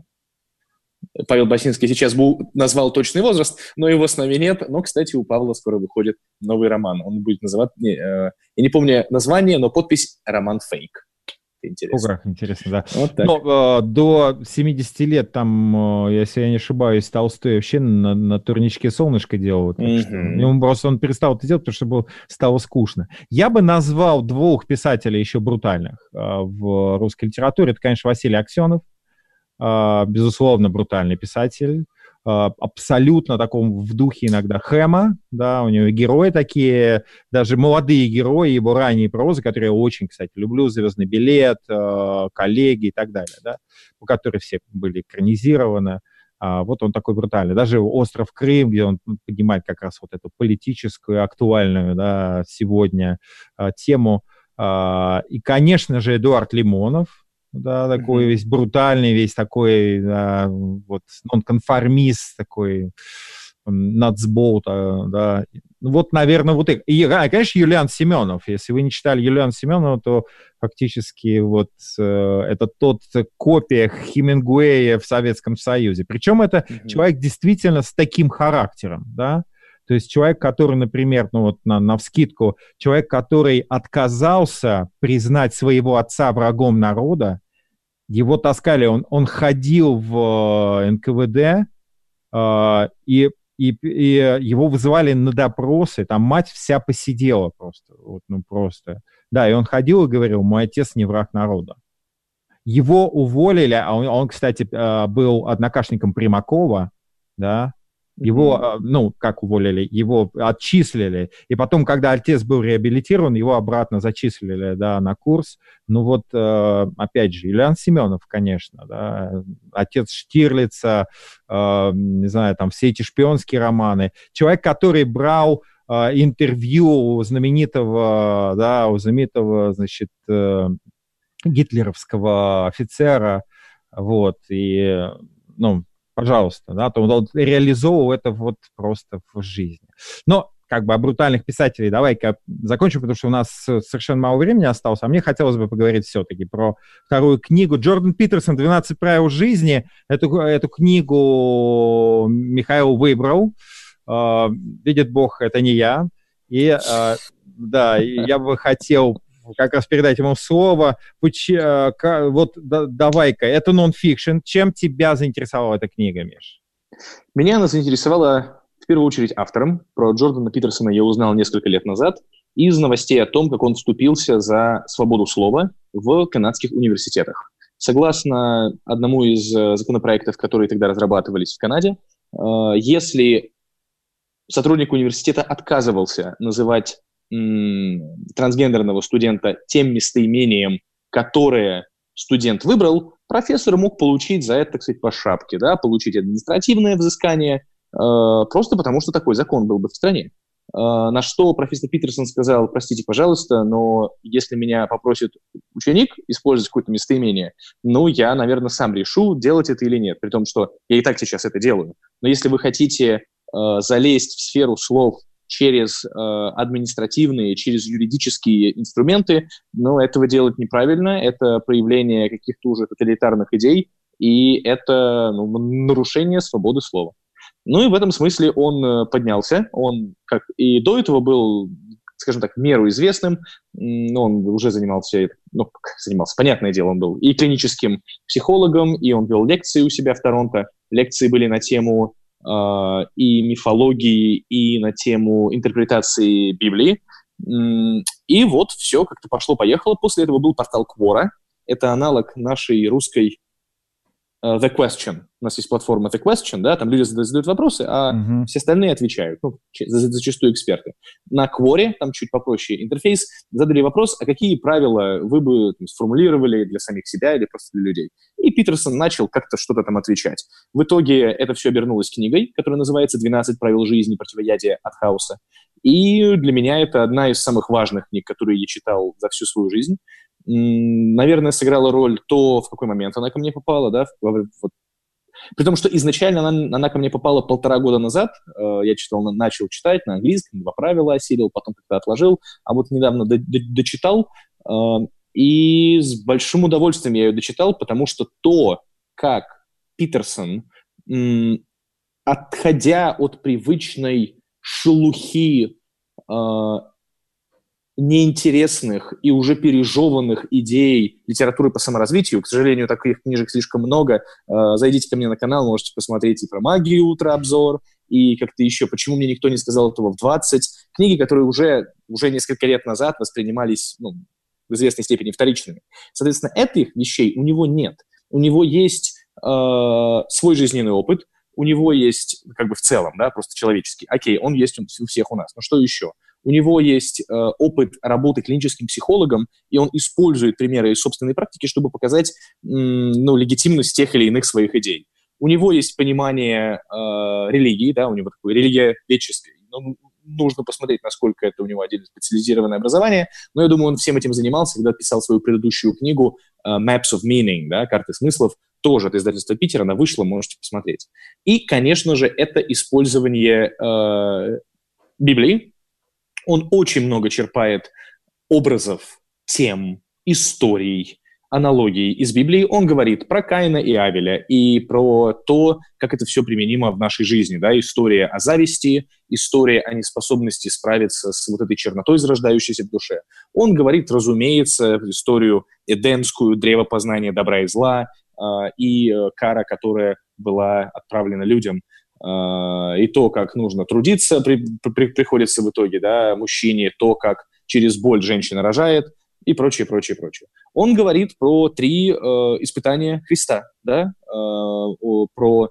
Павел Басинский сейчас был, назвал точный возраст, но его с нами нет. Но, кстати, у Павла скоро выходит новый роман. Он будет называться... Не, э, я не помню название, но подпись «Роман Фейк». Интересно. О, как интересно, да. Вот так. Но, э, до семидесяти лет там, э, если я не ошибаюсь, Толстой вообще на, на турничке «Солнышко» делал. Так mm-hmm. что, ему просто он перестал это делать, потому что было, стало скучно. Я бы назвал двух писателей еще брутальных э, в русской литературе. Это, конечно, Василий Аксенов. Uh, безусловно, брутальный писатель, uh, абсолютно таком в духе иногда Хэма, да, у него герои такие, даже молодые герои, его ранние прозы, которые я очень, кстати, люблю, «Звездный билет», uh, «Коллеги» и так далее, да, по которым все были экранизированы. Uh, вот он такой брутальный. Даже «Остров Крым», где он поднимает как раз вот эту политическую, актуальную, да, сегодня uh, тему. Uh, и, конечно же, Эдуард Лимонов, да, такой mm-hmm. весь брутальный, весь такой, да, вот, нонконформист, такой нацболт, да. Вот, наверное, вот и, и, конечно, Юлиан Семенов. Если вы не читали Юлиана Семенова, то фактически вот э, это тот копия Хемингуэя в Советском Союзе. Причем это mm-hmm. человек действительно с таким характером, да. То есть человек, который, например, ну вот на, навскидку, человек, который отказался признать своего отца врагом народа, его таскали, он, он ходил в эн ка вэ дэ, э, и, и, и его вызывали на допросы, там мать вся посидела просто, вот, ну просто. Да, и он ходил и говорил: мой отец не враг народа. Его уволили, а он, он кстати, был однокашником Примакова, да. Его, mm-hmm. ну, как уволили, его отчислили, и потом, когда отец был реабилитирован, его обратно зачислили, да, на курс. Ну вот, э, опять же, Юлиан Семенов, конечно, да, отец Штирлица, э, не знаю, там, все эти шпионские романы. Человек, который брал э, интервью у знаменитого, да, у знаменитого, значит, э, гитлеровского офицера, вот, и, ну, пожалуйста, да, то он реализовывал это вот просто в жизни. Но как бы о брутальных писателей давай-ка закончим, потому что у нас совершенно мало времени осталось, а мне хотелось бы поговорить все-таки про вторую книгу. Джордан Питерсон «двенадцать правил жизни». Эту, эту книгу Михаил выбрал. Э, видит Бог, это не я. И э, да, я бы хотел как раз передать ему слово. Вот да, давай-ка, это нон-фикшн. Чем тебя заинтересовала эта книга, Миш? Меня она заинтересовала в первую очередь автором. Про Джордана Питерсона я узнал несколько лет назад из новостей о том, как он вступился за свободу слова в канадских университетах. Согласно одному из законопроектов, которые тогда разрабатывались в Канаде, если сотрудник университета отказывался называть трансгендерного студента тем местоимением, которое студент выбрал, профессор мог получить за это, так сказать, по шапке, да, получить административное взыскание, э, просто потому что такой закон был бы в стране. Э, на что профессор Питерсон сказал: простите, пожалуйста, но если меня попросит ученик использовать какое-то местоимение, ну, я, наверное, сам решу, делать это или нет, при том, что я и так сейчас это делаю. Но если вы хотите э, залезть в сферу слов через э, административные, через юридические инструменты, но этого делать неправильно, это проявление каких-то уже тоталитарных идей, и это ну, нарушение свободы слова. Ну и в этом смысле он поднялся, он, как и до этого, был, скажем так, в меру известным, но он уже занимался, ну, занимался, понятное дело, он был и клиническим психологом, и он вел лекции у себя в Торонто, лекции были на тему и мифологии, и на тему интерпретации Библии. И вот все как-то пошло-поехало. После этого был портал Quora. Это аналог нашей русской uh, The Question. У нас есть платформа The Question, да, там люди задают вопросы, а uh-huh. все остальные отвечают, ну, зачастую эксперты. На Quora, там чуть попроще интерфейс, задали вопрос, а какие правила вы бы там, сформулировали для самих себя или просто для людей. И Питерсон начал как-то что-то там отвечать. В итоге это все обернулось книгой, которая называется «двенадцать правил жизни. Противоядие от хаоса». И для меня это одна из самых важных книг, которые я читал за всю свою жизнь. Наверное, сыграла роль то, в какой момент она ко мне попала, да, вот. При том, что изначально она, она ко мне попала полтора года назад. Э, я читал, начал читать на английском, два правила осилил, потом как-то отложил, а вот недавно до, до, дочитал. И с большим удовольствием я ее дочитал, потому что то, как Питерсон, отходя от привычной шелухи неинтересных и уже пережеванных идей литературы по саморазвитию. К сожалению, таких книжек слишком много. Зайдите ко мне на канал, можете посмотреть и про магию утро обзор, и как-то еще «Почему мне никто не сказал этого в двадцать». Книги, которые уже, уже несколько лет назад воспринимались ну, в известной степени вторичными. Соответственно, этих вещей у него нет. У него есть э, свой жизненный опыт, у него есть, как бы в целом, да, просто человеческий. Окей, он есть у всех у нас, но что еще? У него есть э, опыт работы клиническим психологом, и он использует примеры из собственной практики, чтобы показать м, ну, легитимность тех или иных своих идей. У него есть понимание э, религии, да, у него такое религия веческая. Ну, нужно посмотреть, насколько это у него отдельно специализированное образование, но я думаю, он всем этим занимался, когда писал свою предыдущую книгу э, Maps of Meaning, да, карты смыслов, тоже от издательства Питера, она вышла, можете посмотреть. И, конечно же, это использование э, Библии. Он очень много черпает образов, тем, историй, аналогий из Библии. Он говорит про Каина и Авеля и про то, как это все применимо в нашей жизни. Да? История о зависти, история о неспособности справиться с вот этой чернотой, зарождающейся в душе. Он говорит, разумеется, историю эдемскую, древо познания добра и зла, э, и э, кара, которая была отправлена людям. И то, как нужно трудиться при, при, приходится в итоге, да, мужчине, то, как через боль женщина рожает и прочее, прочее, прочее. Он говорит про три э, испытания Христа, да, э, про...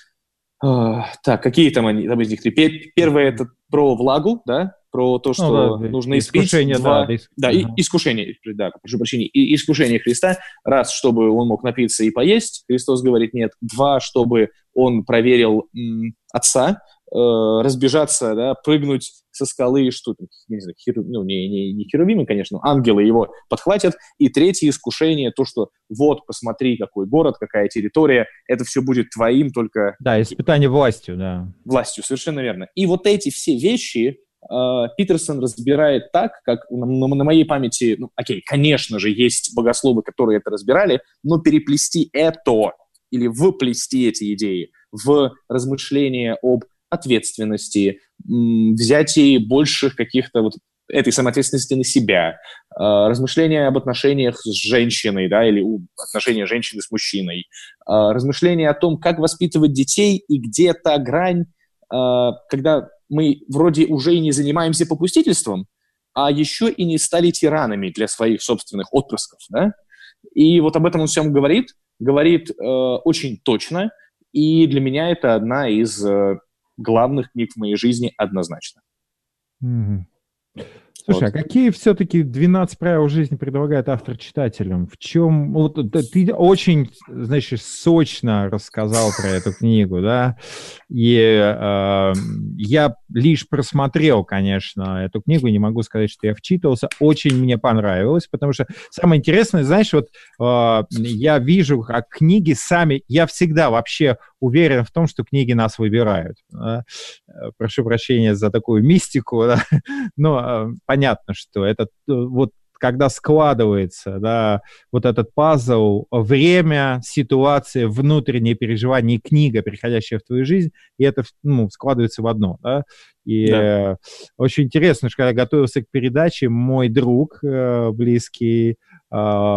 Э, так, какие там они, там из них три? Первое – это про влагу, да, про то, что ну, да, нужно испить. Два, да, да, и, искушение, да, прошу прощения, и, искушение Христа. Раз, чтобы он мог напиться и поесть, Христос говорит нет. Два, чтобы он проверил м, отца, э, разбежаться, да, прыгнуть со скалы, что там, не знаю, херу, ну, не, не, не херувимы, конечно, ангелы его подхватят. И третье искушение, то, что вот, посмотри, какой город, какая территория, это все будет твоим только... Да, испытание властью, да. Властью, совершенно верно. И вот эти все вещи э, Питерсон разбирает так, как на, на моей памяти, ну, окей, конечно же, есть богословы, которые это разбирали, но переплести это или вплести эти идеи в размышления об ответственности, взятии больших каких-то вот этой самоответственности на себя, размышления об отношениях с женщиной, да, или отношения женщины с мужчиной, размышления о том, как воспитывать детей и где та грань, когда мы вроде уже и не занимаемся попустительством, а еще и не стали тиранами для своих собственных отпрысков, да? И вот об этом он всем говорит, говорит э, очень точно, и для меня это одна из э, главных книг в моей жизни однозначно. Mm-hmm. Слушай, вот. А какие все-таки двенадцать правил жизни предлагает автор читателям? В чем... Вот, ты очень, значит, сочно рассказал про эту книгу, да? И э, я лишь просмотрел, конечно, эту книгу, не могу сказать, что я вчитывался. Очень мне понравилось, потому что самое интересное, знаешь, вот э, я вижу, как книги сами... Я всегда вообще уверен в том, что книги нас выбирают. Да? Прошу прощения за такую мистику, да? Но понятно, что это вот когда складывается, да, вот этот пазл, время, ситуация, внутренние переживания и книга, приходящая в твою жизнь, и это, ну, складывается в одно, да. И да. Очень интересно, что когда готовился к передаче, мой друг э, близкий, э,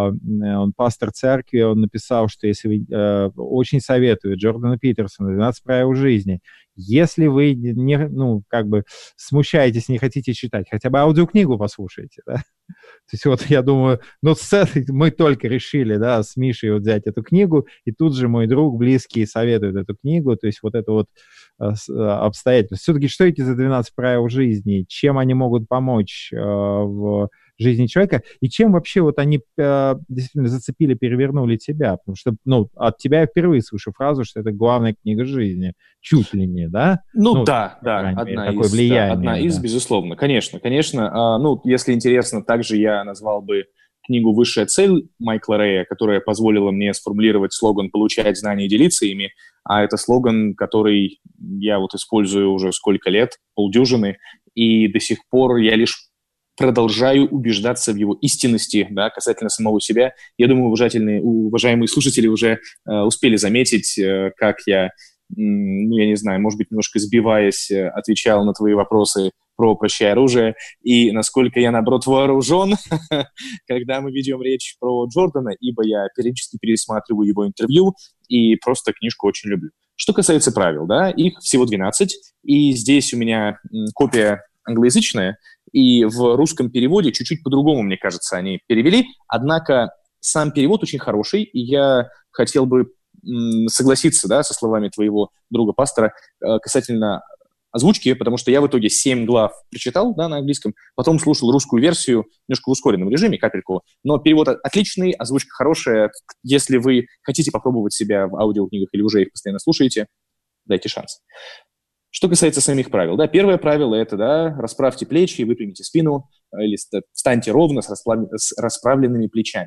он пастор церкви, он написал, что если вы, э, очень советует Джордана Питерсона «двенадцать правил жизни». Если вы не, ну, как бы смущаетесь, не хотите читать, хотя бы аудиокнигу послушайте, да. То есть вот я думаю, ну, с этой мы только решили, да, с Мишей вот взять эту книгу, и тут же мой друг близкий советует эту книгу, то есть вот это вот э, обстоятельство. Все-таки что эти за двенадцать правил жизни, чем они могут помочь э, в жизни человека, и чем вообще вот они э, действительно зацепили, перевернули тебя, потому что, ну, от тебя я впервые слышу фразу, что это главная книга жизни, чуть ли не, да? Ну, ну да, да, одна, такое из, влияние, да, одна из, да. Безусловно, конечно, конечно. А, ну, если интересно, также я назвал бы книгу «Высшая цель» Майкла Рэя, которая позволила мне сформулировать слоган «Получать знания и делиться ими», а это слоган, который я вот использую уже сколько лет, полдюжины, и до сих пор я лишь продолжаю убеждаться в его истинности, да, касательно самого себя. Я думаю, уважательные, уважаемые слушатели уже э, успели заметить, э, как я, ну, я не знаю, может быть, немножко сбиваясь, э, отвечал на твои вопросы про «Прощай, оружие», и насколько я, наоборот, вооружен, когда мы ведем речь про Джордана, ибо я периодически пересматриваю его интервью и просто книжку очень люблю. Что касается правил, да, их всего двенадцать, и здесь у меня м, копия англоязычная, и в русском переводе чуть-чуть по-другому, мне кажется, они перевели, однако сам перевод очень хороший, и я хотел бы м, согласиться, да, со словами твоего друга-пастора э, касательно озвучки, потому что я в итоге семь глав прочитал, да, на английском, потом слушал русскую версию немножко в ускоренном режиме, капельку, но перевод отличный, озвучка хорошая. Если вы хотите попробовать себя в аудиокнигах или уже их постоянно слушаете, дайте шанс. Что касается самих правил, да, первое правило – это, да, расправьте плечи, выпрямите спину, или встаньте ровно с, расплав... с расправленными плечами.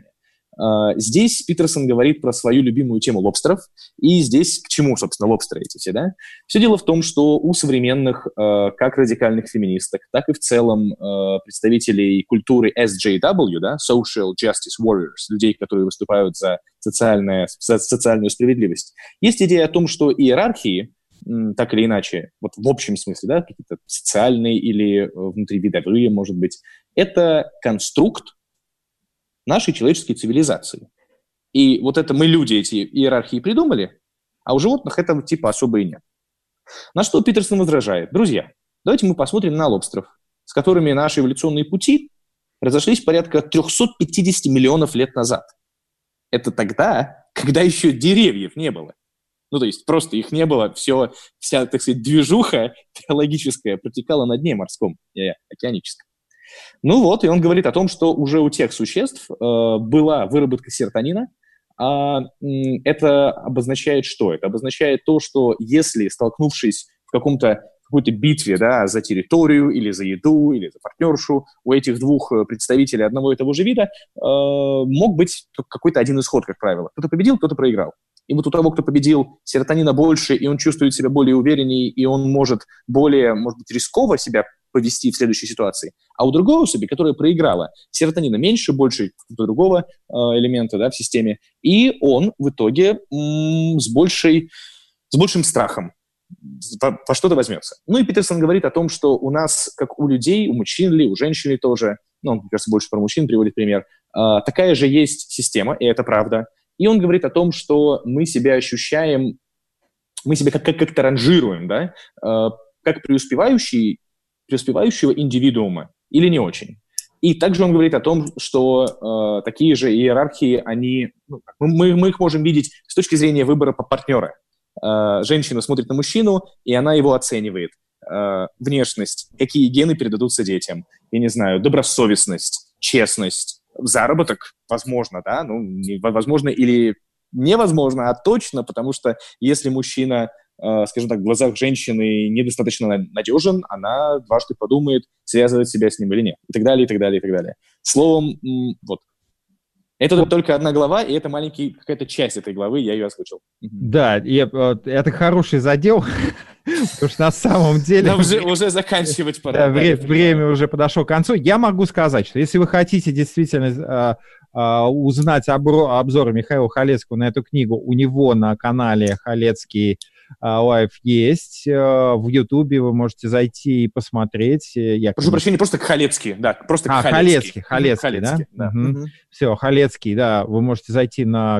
Здесь Питерсон говорит про свою любимую тему лобстеров, и здесь к чему, собственно, лобстеры эти все, да? Все дело в том, что у современных, как радикальных феминисток, так и в целом представителей культуры эс джей дабл ю, да, Social Justice Warriors, людей, которые выступают за, социальное, за социальную справедливость, есть идея о том, что иерархии, так или иначе, вот в общем смысле, да, какие-то социальные или внутривидовые, может быть, это конструкт нашей человеческой цивилизации. И вот это мы, люди, эти иерархии придумали, а у животных этого типа особо и нет. На что Питерсон возражает: друзья, давайте мы посмотрим на лобстеров, с которыми наши эволюционные пути разошлись порядка триста пятьдесят миллионов лет назад. Это тогда, когда еще деревьев не было. Ну, то есть просто их не было, все, вся, так сказать, движуха биологическая протекала на дне морском, и океаническом. Ну вот, и он говорит о том, что уже у тех существ э, была выработка серотонина. А, м, это обозначает что? Это обозначает то, что если, столкнувшись в каком-то, какой-то битве, да, за территорию или за еду, или за партнершу, у этих двух представителей одного и того же вида э, мог быть какой-то один исход, как правило. Кто-то победил, кто-то проиграл. И вот у того, кто победил, серотонина больше, и он чувствует себя более увереннее, и он может более, может быть, рисково себя повести в следующей ситуации. А у другой особи, которая проиграла, серотонина меньше, больше другого э, элемента, да, в системе, и он в итоге м- с, большей, с большим страхом во, во что-то возьмется. Ну и Питерсон говорит о том, что у нас, как у людей, у мужчин ли, у женщин ли тоже, ну, он, мне кажется, больше про мужчин приводит пример, э, такая же есть система, и это правда. И он говорит о том, что мы себя ощущаем, мы себя как- как- как-то ранжируем, да, э, как преуспевающий, преуспевающего индивидуума или не очень. И также он говорит о том, что э, такие же иерархии, они, ну, мы, мы их можем видеть с точки зрения выбора партнера. Э, женщина смотрит на мужчину, и она его оценивает. Э, внешность, какие гены передадутся детям, я не знаю, добросовестность, честность, заработок, возможно, да, ну, возможно или невозможно, а точно, потому что если мужчина, э, скажем так, в глазах женщины недостаточно надежен, она дважды подумает, связывать себя с ним или нет, и так далее, и так далее, и так далее. Словом, м- вот. Это только одна глава, и это маленькая какая-то часть этой главы, я ее озвучил. Да, и, это хороший задел, потому что на самом деле... Нам уже, уже заканчивать пора. Да, время, время уже подошло к концу. Я могу сказать, что если вы хотите действительно э, э, узнать обро, обзор Михаила Халецкого на эту книгу, у него на канале Халецкий Лайв есть. В Ютубе вы можете зайти и посмотреть. Я, Прошу прощения, просто Халецкий, да, просто а, Халецкий. Халецкий, Халецкий, да? да. Угу. Угу. Все, Халецкий, да, вы можете зайти на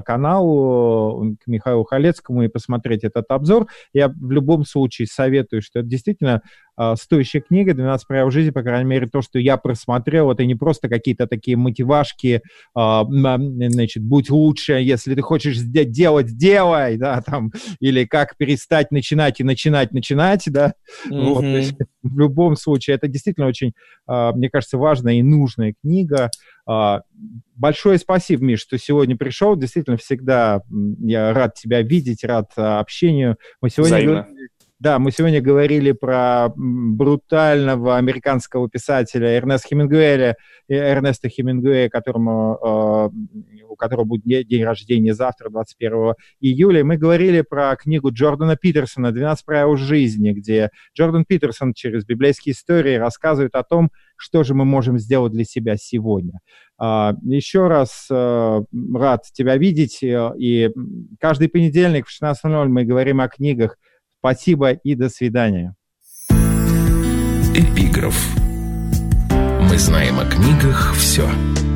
канал к Михаилу Халецкому и посмотреть этот обзор. Я в любом случае советую, что это действительно э, стоящая книга «двенадцать правил жизни», по крайней мере, то, что я просмотрел, это не просто какие-то такие мотивашки, э, значит, будь лучше, если ты хочешь делать, делай, да, там, или как перестать начинать и начинать, начинать, да, mm-hmm. вот, то есть, в любом случае, это действительно очень, э, мне кажется, важная и нужная книга. Uh, большое спасибо, Миш, что сегодня пришел. Действительно, всегда я рад тебя видеть, рад uh, общению. Мы сегодня говорили, Да, мы сегодня говорили про брутального американского писателя Эрнеста Хемингуэя, Эрнеста Хемингуэя, которому, э, у которого будет день рождения завтра, двадцать первого июля. Мы говорили про книгу Джордана Питерсона «двенадцать правил жизни», где Джордан Питерсон через библейские истории рассказывает о том, что же мы можем сделать для себя сегодня. Э, еще раз э, рад тебя видеть. И каждый понедельник в шестнадцать ноль ноль мы говорим о книгах. Спасибо и до свидания. Эпиграф. Мы знаем о книгах все.